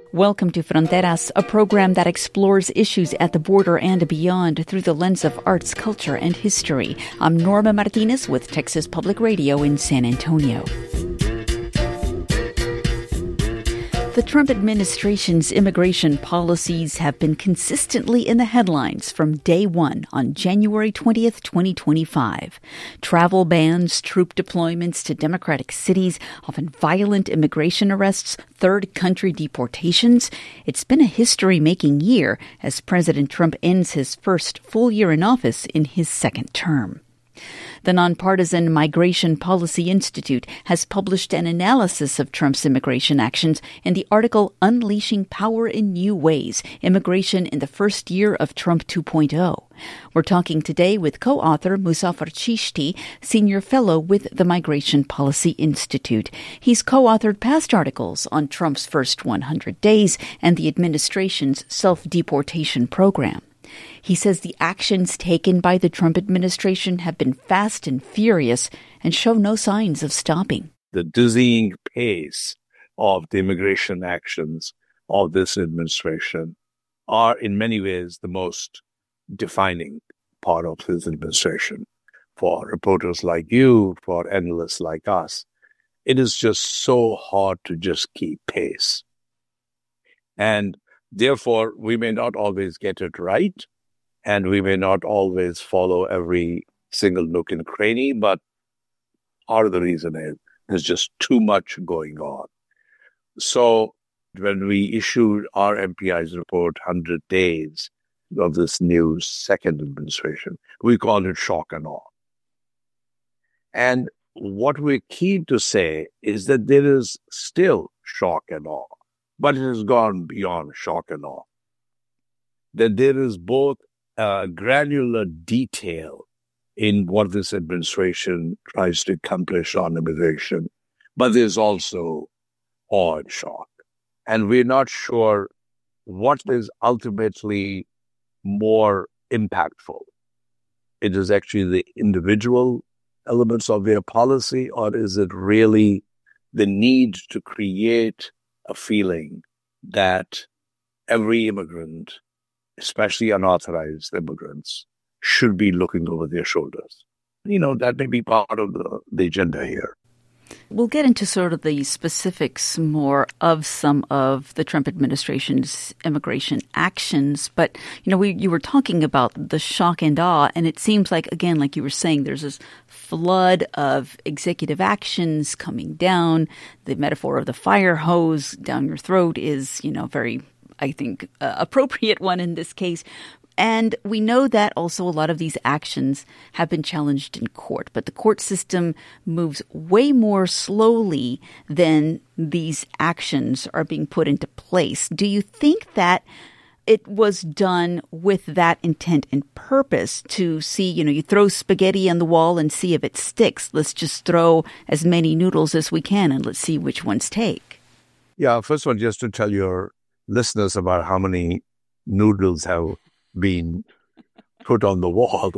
Welcome to Fronteras, a program that explores issues at the border and beyond through the lens of arts, culture, and history. I'm Norma Martinez with Texas Public Radio in San Antonio. The Trump administration's immigration policies have been consistently in the headlines from day one on January 20th, 2025. Travel bans, troop deployments to Democratic cities, often violent immigration arrests, third country deportations. It's been a history-making year as President Trump ends his first full year in office in his second term. The nonpartisan Migration Policy Institute has published an analysis of Trump's immigration actions in the article Unleashing Power in New Ways, Immigration in the First Year of Trump 2.0. We're talking today with co-author Muzaffar Chishti, senior fellow with the Migration Policy Institute. He's co-authored past articles on Trump's first 100 days and the administration's self-deportation program. He says the actions taken by the Trump administration have been fast and furious and show no signs of stopping. The dizzying pace of the immigration actions of this administration are in many ways the most defining part of his administration. For reporters like you, for analysts like us, it is just so hard to just keep pace. And therefore, we may not always get it right. And we may not always follow every single nook and cranny, but part of the reason is there's just too much going on. So when we issued our MPI's report, 100 days of this new second administration, we called it shock and awe. And what we're keen to say is that there is still shock and awe, but it has gone beyond shock and awe. That there is both granular detail in what this administration tries to accomplish on immigration, but there's also awe and shock. And we're not sure what is ultimately more impactful. It is actually the individual elements of their policy, or is it really the need to create a feeling that every immigrant, especially unauthorized immigrants, should be looking over their shoulders? That may be part of the agenda here. We'll get into sort of the specifics more of some of the Trump administration's immigration actions. But, you were talking about the shock and awe, and it seems like, again, like you were saying, there's this flood of executive actions coming down. The metaphor of the fire hose down your throat is, very, I think, appropriate one in this case. And we know that also a lot of these actions have been challenged in court, but the court system moves way more slowly than these actions are being put into place. Do you think that it was done with that intent and purpose to see, you throw spaghetti on the wall and see if it sticks? Let's just throw as many noodles as we can and let's see which ones take. Yeah, first of all, just to tell your listeners about how many noodles have been put on the wall,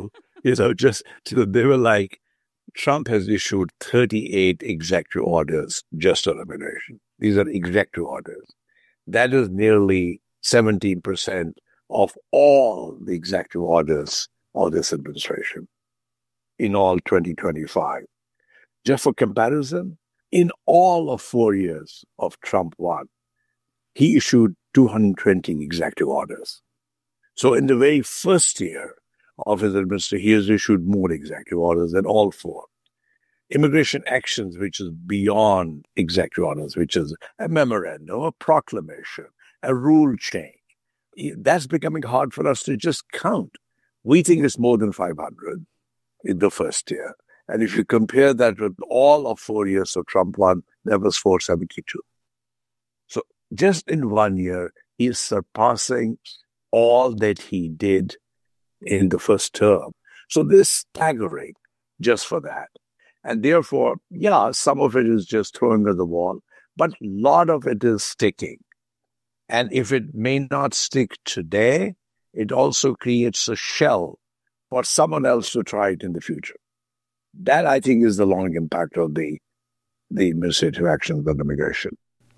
they were like, Trump has issued 38 executive orders just on immigration. These are executive orders. That is nearly 17% of all the executive orders of this administration in all 2025. Just for comparison, in all of 4 years of Trump 1, he issued 220 executive orders. So in the very first year of his administration, he has issued more executive orders than all 4. Immigration actions, which is beyond executive orders, which is a memorandum, a proclamation, a rule change. That's becoming hard for us to just count. We think it's more than 500 in the first year. And if you compare that with all of 4 years of Trump 1, that was 472. So just in 1 year, he is surpassing all that he did in the first term. So this is staggering just for that. And therefore, some of it is just throwing at the wall, but a lot of it is sticking. And if it may not stick today, it also creates a shell for someone else to try it in the future. That, I think, is the long impact of the administrative actions on immigration.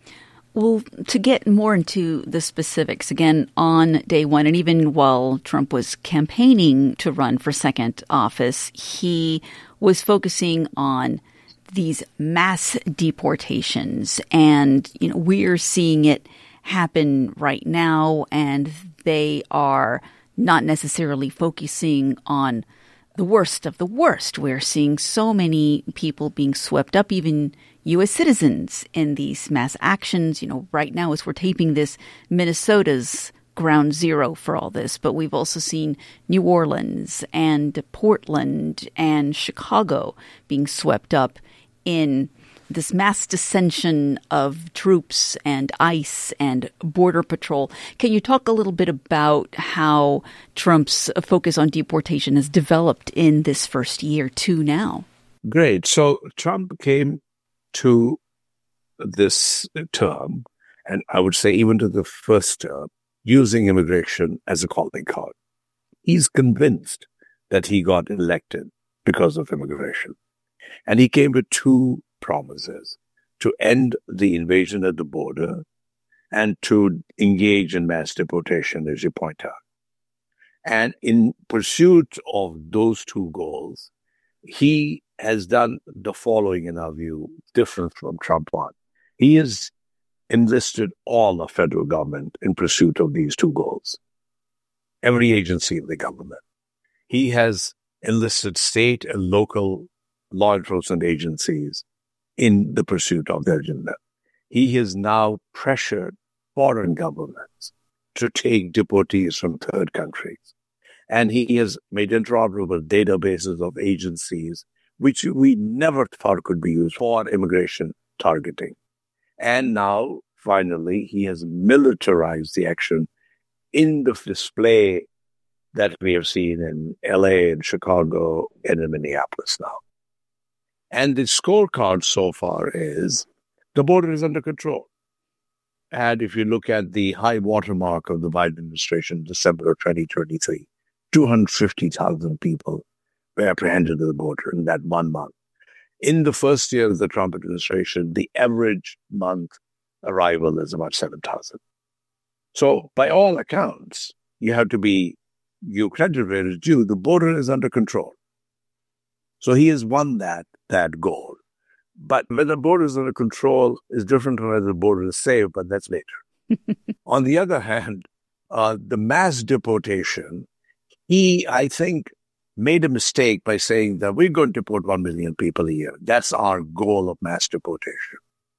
Well, to get more into the specifics, again, on day one, and even while Trump was campaigning to run for second office, he was focusing on these mass deportations. And, we're seeing it happen right now, and they are not necessarily focusing on the worst of the worst. We're seeing so many people being swept up, even U.S. citizens, in these mass actions. Right now, as we're taping this, Minnesota's ground zero for all this. But we've also seen New Orleans and Portland and Chicago being swept up in this mass dissension of troops and ICE and Border Patrol. Can you talk a little bit about how Trump's focus on deportation has developed in this first year, too, now? Great. So Trump came to this term, and I would say even to the first term, using immigration as a calling card. He's convinced that he got elected because of immigration. And he came with two promises: to end the invasion at the border and to engage in mass deportation, as you point out. And in pursuit of those two goals, he has done the following, in our view, different from Trump one. He has enlisted all the federal government in pursuit of these two goals. Every agency of the government. He has enlisted state and local law enforcement agencies in the pursuit of their agenda. He has now pressured foreign governments to take deportees from third countries. And he has made interoperable databases of agencies which we never thought could be used for immigration targeting. And now, finally, he has militarized the action in the display that we have seen in LA and Chicago and in Minneapolis now. And the scorecard so far is the border is under control. And if you look at the high watermark of the Biden administration, December of 2023, 250,000 people were apprehended at the border in that 1 month. In the first year of the Trump administration, the average month arrival is about 7,000. So by all accounts, you have to be, you credit where it's due, the border is under control. So he has won that goal. But whether the border is under control is different from whether the border is safe, but that's later. On the other hand, the mass deportation, he, I think, made a mistake by saying that we're going to deport 1 million people a year. That's our goal of mass deportation.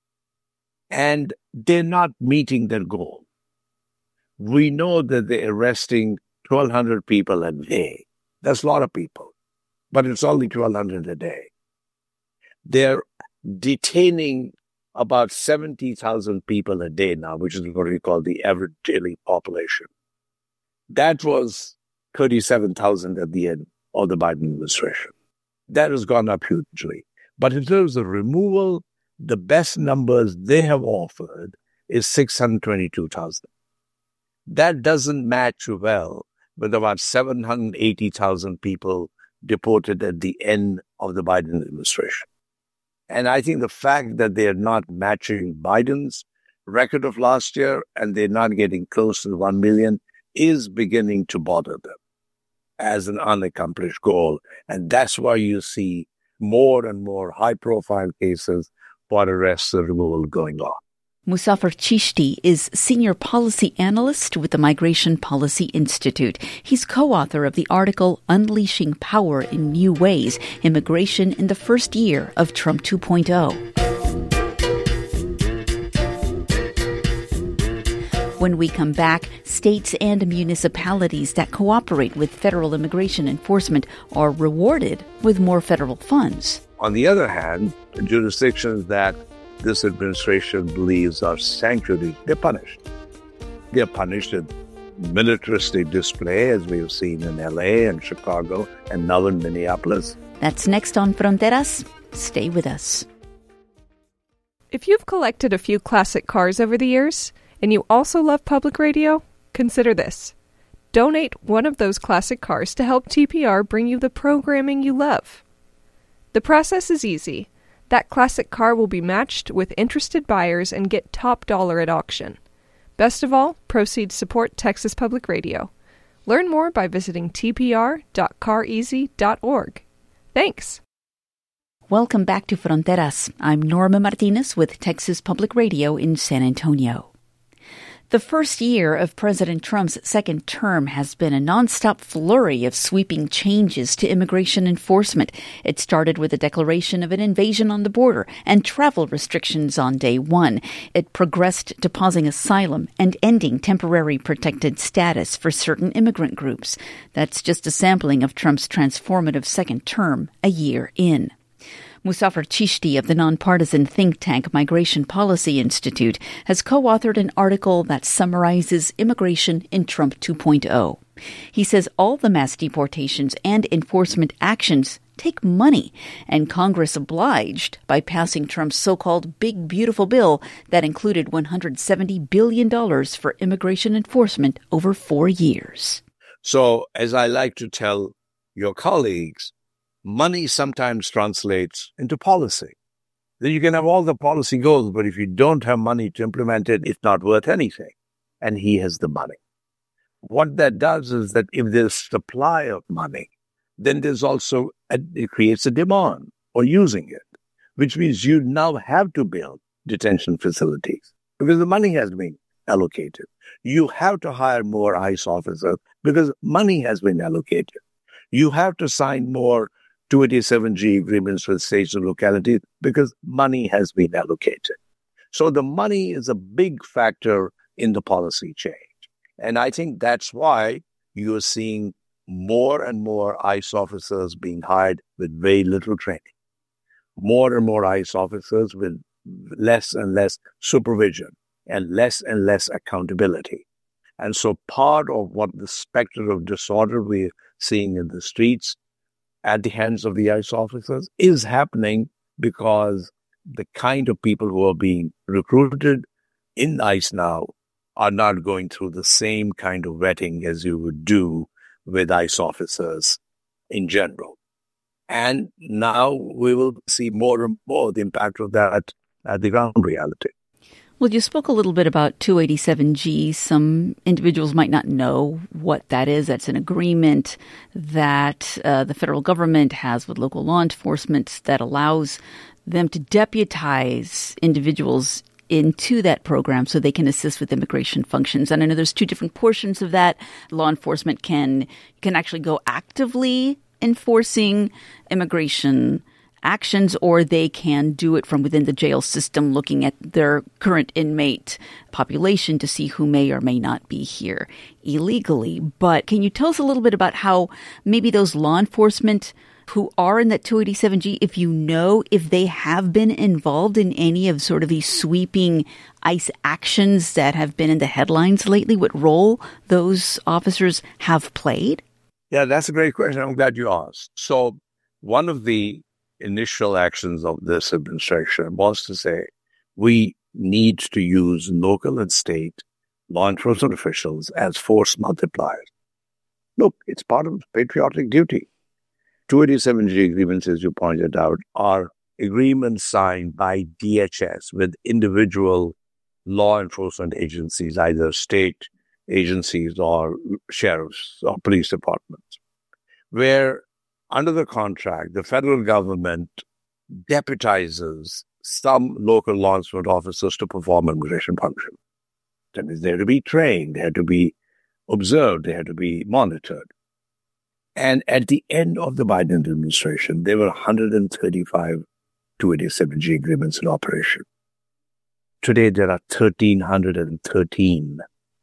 And they're not meeting that goal. We know that they're arresting 1,200 people a day. That's a lot of people, but it's only 1,200 a day. They're detaining about 70,000 people a day now, which is what we call the average daily population. That was 37,000 at the end of the Biden administration. That has gone up hugely. But in terms of removal, the best numbers they have offered is 622,000. That doesn't match well with about 780,000 people deported at the end of the Biden administration. And I think the fact that they are not matching Biden's record of last year and they're not getting close to 1 million is beginning to bother them as an unaccomplished goal. And that's why you see more and more high-profile cases for arrests and removal going on. Muzaffar Chishti is Senior Policy Analyst with the Migration Policy Institute. He's co-author of the article Unleashing Power in New Ways, Immigration in the First Year of Trump 2.0. When we come back, states and municipalities that cooperate with federal immigration enforcement are rewarded with more federal funds. On the other hand, jurisdictions that this administration believes are sanctuaries, they're punished. They're punished in militaristic display, as we've seen in LA and Chicago and now in Minneapolis. That's next on Fronteras. Stay with us. If you've collected a few classic cars over the years, and you also love public radio, consider this. Donate one of those classic cars to help TPR bring you the programming you love. The process is easy. That classic car will be matched with interested buyers and get top dollar at auction. Best of all, proceeds support Texas Public Radio. Learn more by visiting tpr.careasy.org. Thanks. Welcome back to Fronteras. I'm Norma Martinez with Texas Public Radio in San Antonio. The first year of President Trump's second term has been a nonstop flurry of sweeping changes to immigration enforcement. It started with a declaration of an invasion on the border and travel restrictions on day one. It progressed to pausing asylum and ending temporary protected status for certain immigrant groups. That's just a sampling of Trump's transformative second term a year in. Muzaffar Chishti of the nonpartisan think tank Migration Policy Institute has co-authored an article that summarizes immigration in Trump 2.0. He says all the mass deportations and enforcement actions take money, and Congress obliged by passing Trump's so-called Big Beautiful Bill that included $170 billion for immigration enforcement over 4 years. So, as I like to tell your colleagues, money sometimes translates into policy. Then you can have all the policy goals, but if you don't have money to implement it, it's not worth anything. And he has the money. What that does is that if there's supply of money, then there's also, it creates a demand for using it, which means you now have to build detention facilities because the money has been allocated. You have to hire more ICE officers because money has been allocated. You have to sign more 287G agreements with states and localities because money has been allocated. So the money is a big factor in the policy change. And I think that's why you're seeing more and more ICE officers being hired with very little training. More and more ICE officers with less and less supervision and less accountability. And so part of what the specter of disorder we're seeing in the streets at the hands of the ICE officers is happening because the kind of people who are being recruited in ICE now are not going through the same kind of vetting as you would do with ICE officers in general. And now we will see more and more the impact of that at the ground reality. Well, you spoke a little bit about 287G. Some individuals might not know what that is. That's an agreement that the federal government has with local law enforcement that allows them to deputize individuals into that program so they can assist with immigration functions. And I know there's two different portions of that. Law enforcement can actually go actively enforcing immigration actions, or they can do it from within the jail system, looking at their current inmate population to see who may or may not be here illegally. But can you tell us a little bit about how maybe those law enforcement who are in that 287G, if you know if they have been involved in any of sort of these sweeping ICE actions that have been in the headlines lately, what role those officers have played? Yeah, that's a great question. I'm glad you asked. So one of the initial actions of this administration was to say we need to use local and state law enforcement officials as force multipliers. Look, it's part of patriotic duty. 287G agreements, as you pointed out, are agreements signed by DHS with individual law enforcement agencies, either state agencies or sheriffs or police departments, where under the contract, the federal government deputizes some local law enforcement officers to perform immigration functions. That means they have to be trained, they have to be observed, they have to be monitored. And at the end of the Biden administration, there were 135 287G agreements in operation. Today, there are 1,313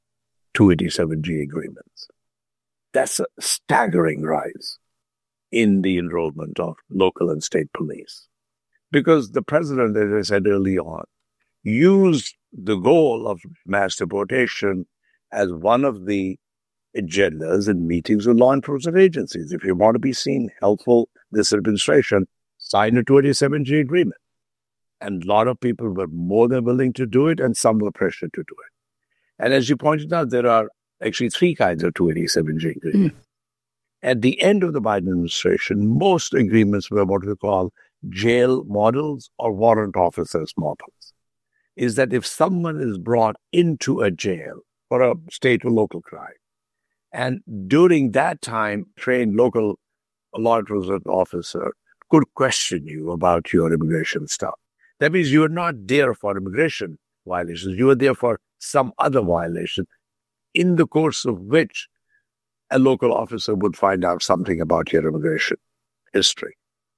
287G agreements. That's a staggering rise in the enrollment of local and state police. Because the president, as I said early on, used the goal of mass deportation as one of the agendas in meetings with law enforcement agencies. If you want to be seen helpful this administration, sign a 287G agreement. And a lot of people were more than willing to do it, and some were pressured to do it. And as you pointed out, there are actually three kinds of 287G agreements. At the end of the Biden administration, most agreements were what we call jail models or warrant officers models, is that if someone is brought into a jail for a state or local crime, and during that time, trained local law enforcement officer could question you about your immigration stuff. That means you are not there for immigration violations. You are there for some other violation, in the course of which a local officer would find out something about your immigration history.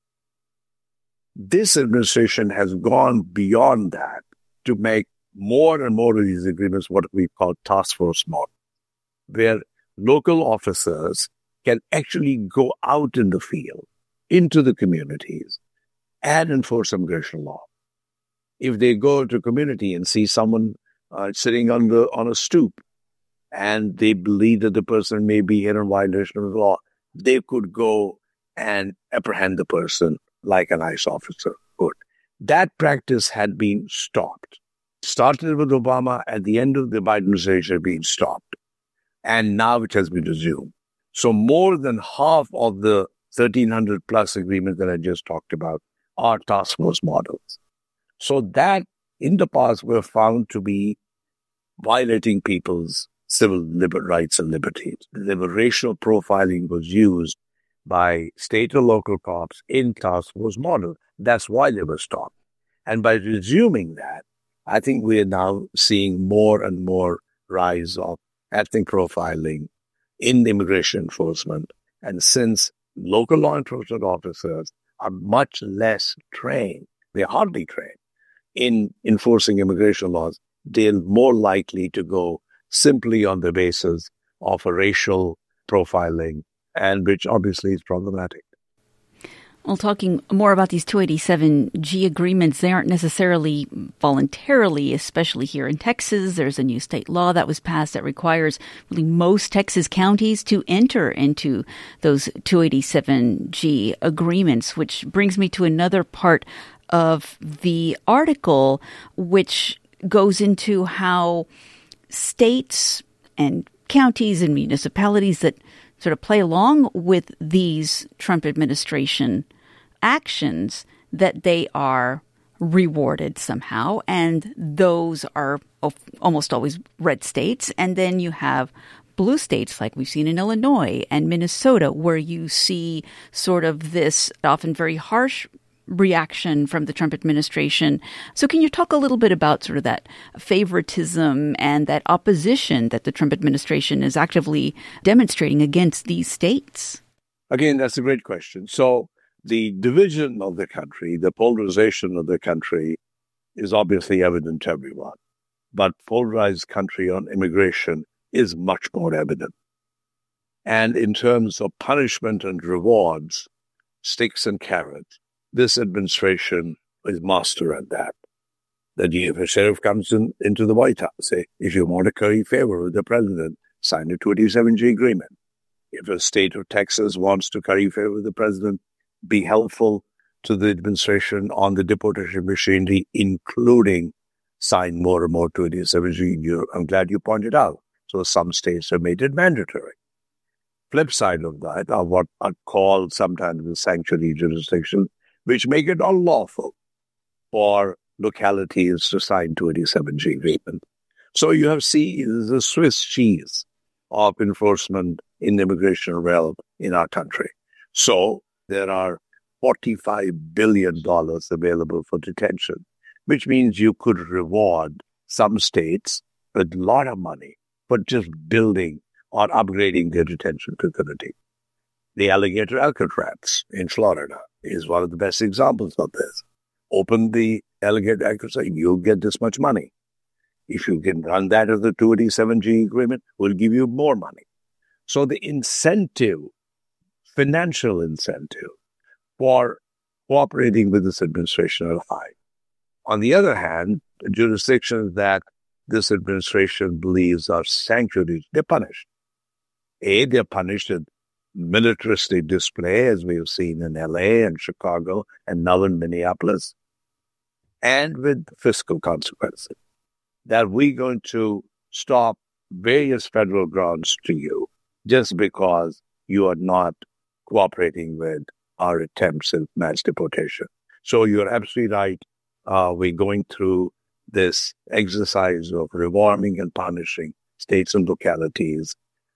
This administration has gone beyond that to make more and more of these agreements what we call task force model, where local officers can actually go out in the field, into the communities, and enforce immigration law. If they go to a community and see someone sitting on a stoop, and they believe that the person may be here in violation of the law, they could go and apprehend the person like an ICE officer would. That practice had been stopped. Started with Obama, at the end of the Biden administration, had been stopped. And now it has been resumed. So more than half of the 1,300 plus agreements that I just talked about are task force models. So that in the past were found to be violating people's civil rights and liberties. The racial profiling was used by state or local cops in task force model. That's why they were stopped. And by resuming that, I think we are now seeing more and more rise of ethnic profiling in immigration enforcement. And since local law enforcement officers are much less trained, they're hardly trained in enforcing immigration laws, they're more likely to go simply on the basis of a racial profiling, and which obviously is problematic. Well, talking more about these 287G agreements, they aren't necessarily voluntarily, especially here in Texas. There's a new state law that was passed that requires really most Texas counties to enter into those 287G agreements, which brings me to another part of the article, which goes into how states and counties and municipalities that sort of play along with these Trump administration actions, that they are rewarded somehow. And those are almost always red states. And then you have blue states like we've seen in Illinois and Minnesota, where you see sort of this often very harsh reaction from the Trump administration. So can you talk a little bit about sort of that favoritism and that opposition that the Trump administration is actively demonstrating against these states? Again, that's a great question. So the division of the country, the polarization of the country is obviously evident to everyone. But polarized country on immigration is much more evident. And in terms of punishment and rewards, sticks and carrots, this administration is master at that. That if a sheriff comes into the White House, say, if you want to curry favor with the president, sign a 287G agreement. If a state of Texas wants to curry favor with the president, be helpful to the administration on the deportation machinery, including sign more and more 287G. I'm glad you pointed out. So some states have made it mandatory. Flip side of that are what are called sometimes the sanctuary jurisdiction, which make it unlawful for localities to sign 287G agreement. So you have the Swiss cheese of enforcement in the immigration realm in our country. So there are $45 billion available for detention, which means you could reward some states with a lot of money for just building or upgrading their detention facility. The alligator Alcatraz in Florida is one of the best examples of this. Open the alligator Alcatraz, you'll get this much money. If you can run that as a 287G agreement, we'll give you more money. So the incentive, financial incentive for cooperating with this administration are high. On the other hand, the jurisdictions that this administration believes are sanctuaries, they're punished. They're punished with militaristic display, as we have seen in LA and Chicago and now in Minneapolis, and with fiscal consequences. That we're going to stop various federal grants to you just because you are not cooperating with our attempts at mass deportation. So you're absolutely right. We're going through this exercise of rewarding and punishing states and localities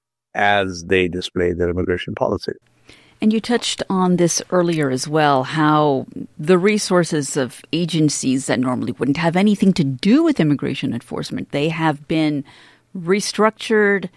as they display their immigration policy. And you touched on this earlier as well, how the resources of agencies that normally wouldn't have anything to do with immigration enforcement, they have been restructured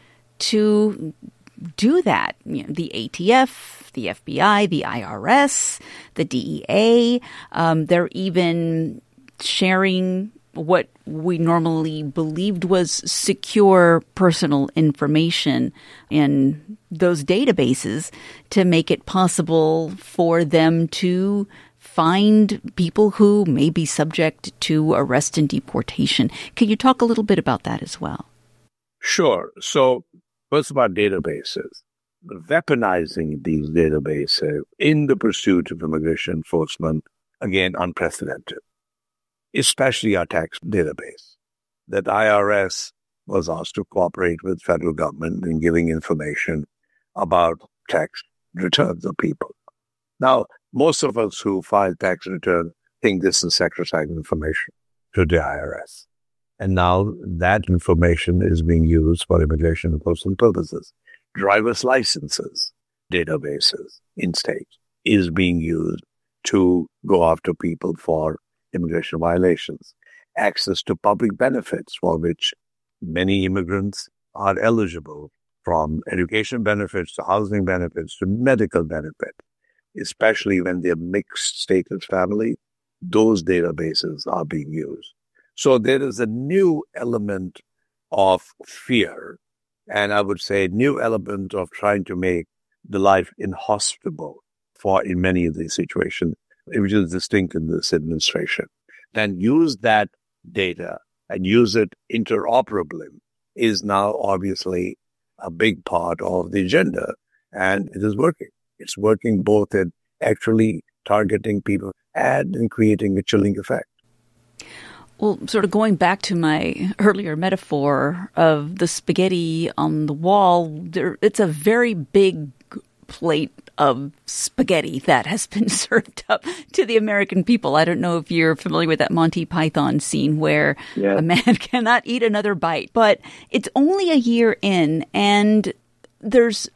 to do that. You know, the ATF, the FBI, the IRS, the DEA, they're even sharing what we normally believed was secure personal information in those databases to make it possible for them to find people who may be subject to arrest and deportation. Can you talk a little bit about that as well? Sure. So first about databases. Weaponizing these databases in the pursuit of immigration enforcement, again, unprecedented. Especially our tax database, that IRS was asked to cooperate with federal government in giving information about tax returns of people. Now, most of us who file tax returns think this is sacrosanct information to the IRS. And now that information is being used for immigration enforcement purposes. Driver's licenses databases in states is being used to go after people for immigration violations, access to public benefits for which many immigrants are eligible, from education benefits to housing benefits to medical benefits, especially when they're mixed status family, those databases are being used. So there is a new element of fear, and I would say new element of trying to make the life inhospitable for in many of these situations, which is distinct in this administration. Then use that data and use it interoperably is now obviously a big part of the agenda, and it is working. It's working both in actually targeting people and in creating a chilling effect. Well, sort of going back to my earlier metaphor of the spaghetti on the wall, it's a very big plate of spaghetti that has been served up to the American people. I don't know if you're familiar with that Monty Python scene where a man cannot eat another bite, but it's only a year in and there's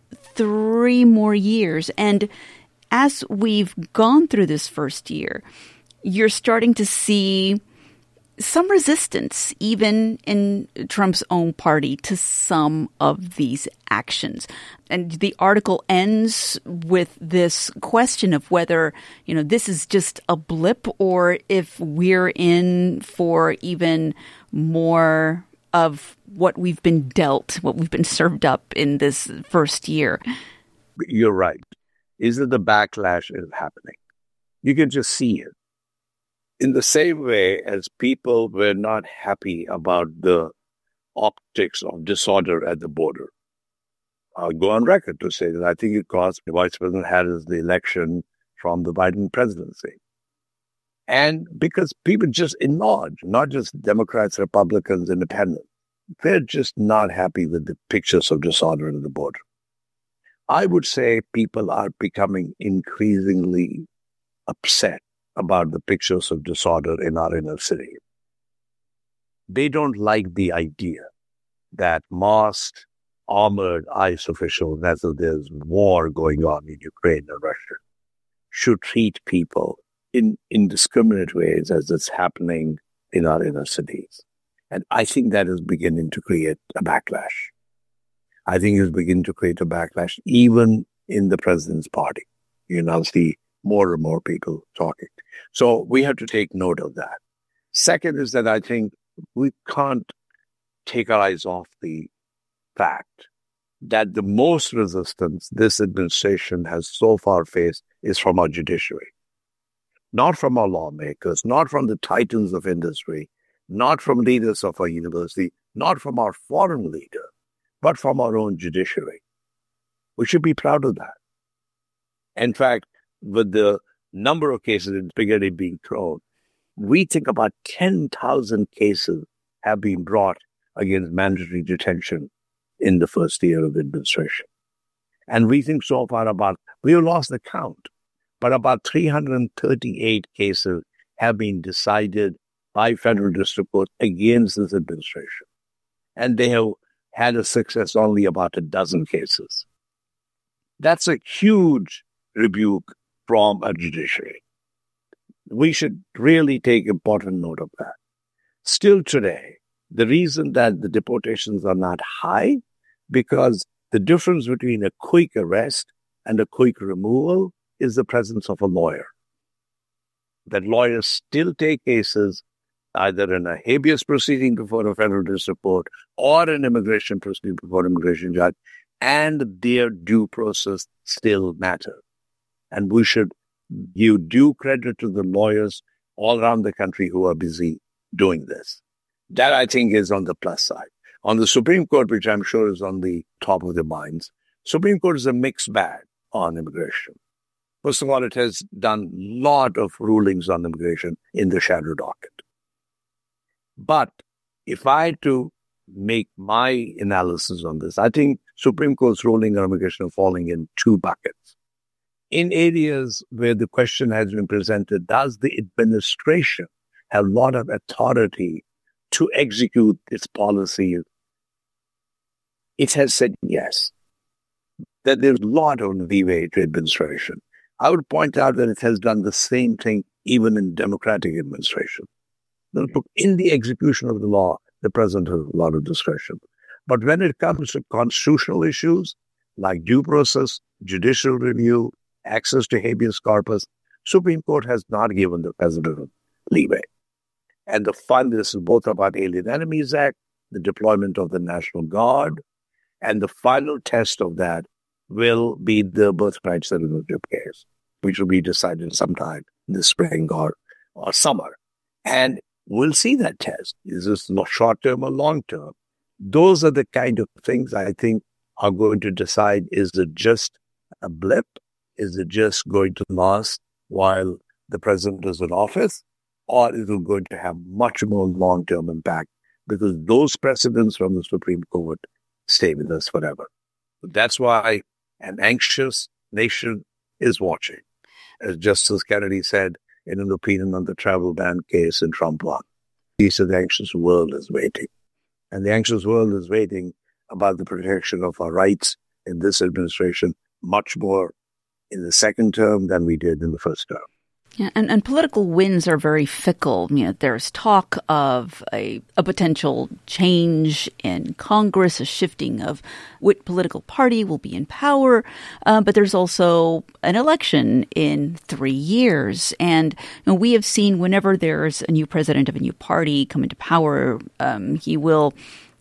3 more years. And as we've gone through this first year, you're starting to see some resistance, even in Trump's own party, to some of these actions. And the article ends with this question of whether, this is just a blip or if we're in for even more of what we've been dealt, what we've been served up in this first year. You're right. Is it the backlash is happening? You can just see it. In the same way as people were not happy about the optics of disorder at the border. I'll go on record to say that I think it cost Vice President Harris the election from the Biden presidency. And because people just in large, not just Democrats, Republicans, Independents, they're just not happy with the pictures of disorder at the border. I would say people are becoming increasingly upset about the pictures of disorder in our inner city. They don't like the idea that masked, armored ICE officials, as if there's war going on in Ukraine and Russia, should treat people in indiscriminate ways as it's happening in our inner cities. And I think that is beginning to create a backlash. I think it's beginning to create a backlash even in the president's party. You now see more and more people talking. So we have to take note of that. Second is that I think we can't take our eyes off the fact that the most resistance this administration has so far faced is from our judiciary. Not from our lawmakers, not from the titans of industry, not from leaders of our university, not from our foreign leader, but from our own judiciary. We should be proud of that. In fact, with the number of cases in spaghetti being thrown, we think about 10,000 cases have been brought against mandatory detention in the first year of the administration. And we think so far we have lost the count, but about 338 cases have been decided by federal district courts against this administration. And they have had a success only about a dozen cases. That's a huge rebuke from a judiciary. We should really take important note of that. Still today, the reason that the deportations are not high, because the difference between a quick arrest and a quick removal is the presence of a lawyer. That lawyers still take cases either in a habeas proceeding before a federal district court or an immigration proceeding before an immigration judge, and their due process still matter. And we should give due credit to the lawyers all around the country who are busy doing this. That, I think, is on the plus side. On the Supreme Court, which I'm sure is on the top of their minds, Supreme Court is a mixed bag on immigration. First of all, it has done a lot of rulings on immigration in the shadow docket. But if I had to make my analysis on this, I think Supreme Court's ruling on immigration are falling in two buckets. In areas where the question has been presented, does the administration have a lot of authority to execute its policies? It has said yes, that there's a lot of leeway to administration. I would point out that it has done the same thing even in democratic administration. In the execution of the law, the president has a lot of discretion. But when it comes to constitutional issues like due process, judicial review, access to habeas corpus, Supreme Court has not given the president leeway. And this is both about Alien Enemies Act, the deployment of the National Guard, and the final test of that will be the birthright citizenship case, which will be decided sometime in the spring or summer. And we'll see that test. Is this short-term or long-term? Those are the kind of things I think are going to decide, is it just a blip? Is it just going to last while the president is in office? Or is it going to have much more long-term impact? Because those precedents from the Supreme Court stay with us forever. That's why an anxious nation is watching. As Justice Kennedy said in an opinion on the travel ban case in Trump 1, he said the anxious world is waiting. And the anxious world is waiting about the protection of our rights in this administration much more in the second term than we did in the first term. Yeah, and political winds are very fickle. There's talk of a potential change in Congress, a shifting of which political party will be in power. But there's also an election in 3 years. And we have seen whenever there's a new president of a new party come into power, he will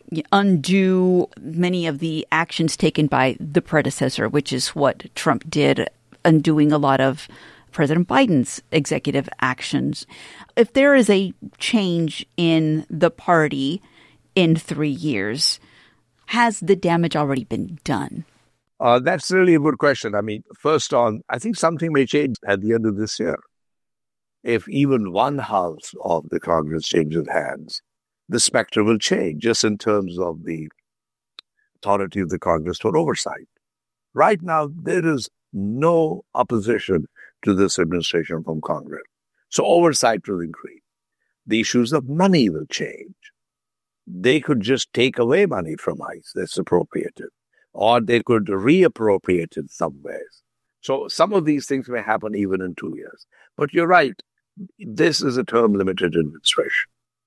undo many of the actions taken by the predecessor, which is what Trump did, undoing a lot of President Biden's executive actions. If there is a change in the party in 3 years, has the damage already been done? That's really a good question. I mean, first on, I think something may change at the end of this year. If even one house of the Congress changes hands, the specter will change just in terms of the authority of the Congress for oversight. Right now, there is no opposition to this administration from Congress. So oversight will increase. The issues of money will change. They could just take away money from ICE that's appropriated, or they could reappropriate in some ways. So some of these things may happen even in 2 years. But you're right, this is a term-limited administration.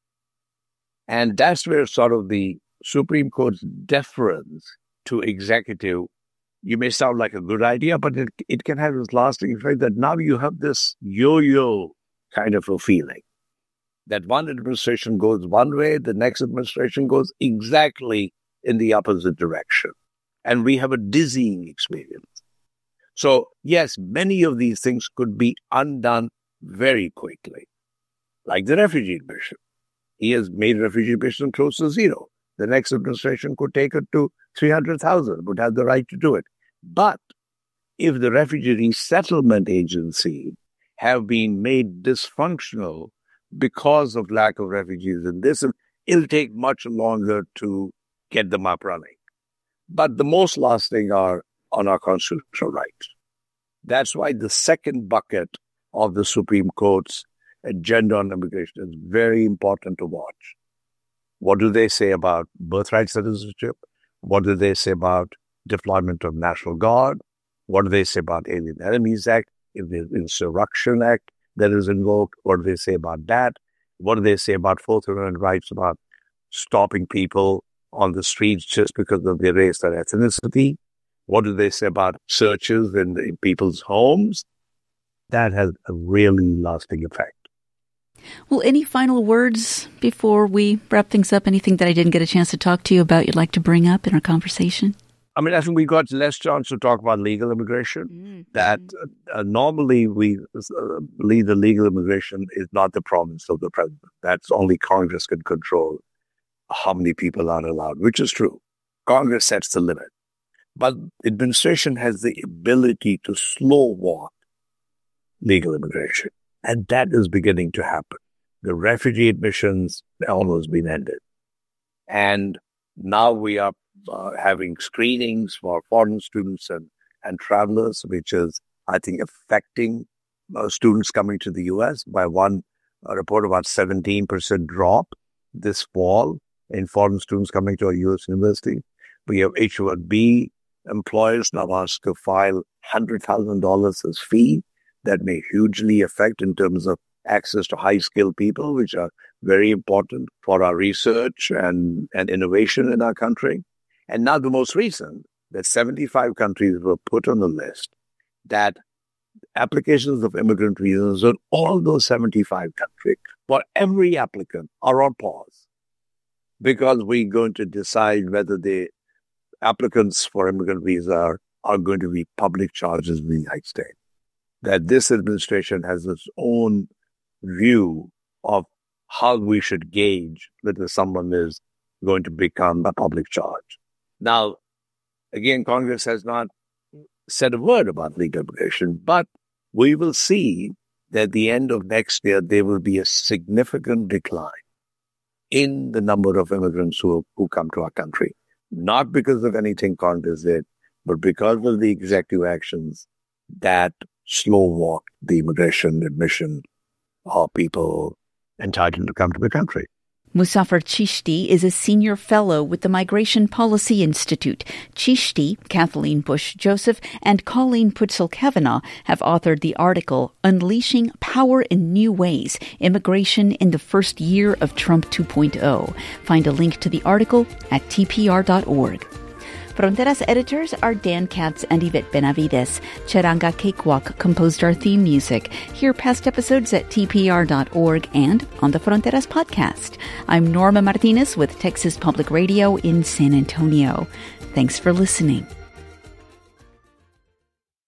And that's where sort of the Supreme Court's deference to executive, you may sound like a good idea, but it can have this lasting effect that now you have this yo-yo kind of a feeling that one administration goes one way, the next administration goes exactly in the opposite direction. And we have a dizzying experience. So, yes, many of these things could be undone very quickly, like the refugee mission. He has made refugee mission close to zero. The next administration could take it to 300,000, would have the right to do it. But if the Refugee Resettlement Agency have been made dysfunctional because of lack of refugees in this, it'll take much longer to get them up running. But the most lasting are on our constitutional rights. That's why the second bucket of the Supreme Court's agenda on immigration is very important to watch. What do they say about birthright citizenship? What do they say about deployment of National Guard? What do they say about Alien Enemies Act? If the Insurrection Act that is invoked, what do they say about that? What do they say about Fourth Amendment rights, about stopping people on the streets just because of their race or ethnicity? What do they say about searches in people's homes? That has a really lasting effect. Well, any final words before we wrap things up? Anything that I didn't get a chance to talk to you about you'd like to bring up in our conversation? I mean, I think we got less chance to talk about legal immigration. Mm-hmm. That normally we believe the legal immigration is not the province of the president. That's only Congress can control how many people are allowed, which is true. Congress sets the limit. But administration has the ability to slow walk legal immigration. And that is beginning to happen. The refugee admissions almost been ended. And now we are having screenings for foreign students and travelers, which is, I think, affecting students coming to the U.S. by one report about 17% drop this fall in foreign students coming to a U.S. university. We have H-1B employers now asked to file $100,000 as fee. That may hugely affect in terms of access to high-skilled people, which are very important for our research and innovation in our country. And now the most recent, that 75 countries were put on the list, that applications of immigrant visas in all those 75 countries, for every applicant, are on pause, because we're going to decide whether the applicants for immigrant visa are going to be public charges in the United States. That this administration has its own view of how we should gauge whether someone is going to become a public charge. Now, again, Congress has not said a word about legal immigration, but we will see that at the end of next year, there will be a significant decline in the number of immigrants who come to our country. Not because of anything Congress did, but because of the executive actions that slow walk the immigration admission of people entitled to come to the country. Muzaffar Chishti is a senior fellow with the Migration Policy Institute. Chishti, Kathleen Bush Joseph, and Colleen Putzel-Kavanaugh have authored the article Unleashing Power in New Ways, Immigration in the First Year of Trump 2.0. Find a link to the article at tpr.org. Fronteras editors are Dan Katz and Yvette Benavides. Charanga Cakewalk composed our theme music. Hear past episodes at tpr.org and on the Fronteras podcast. I'm Norma Martinez with Texas Public Radio in San Antonio. Thanks for listening.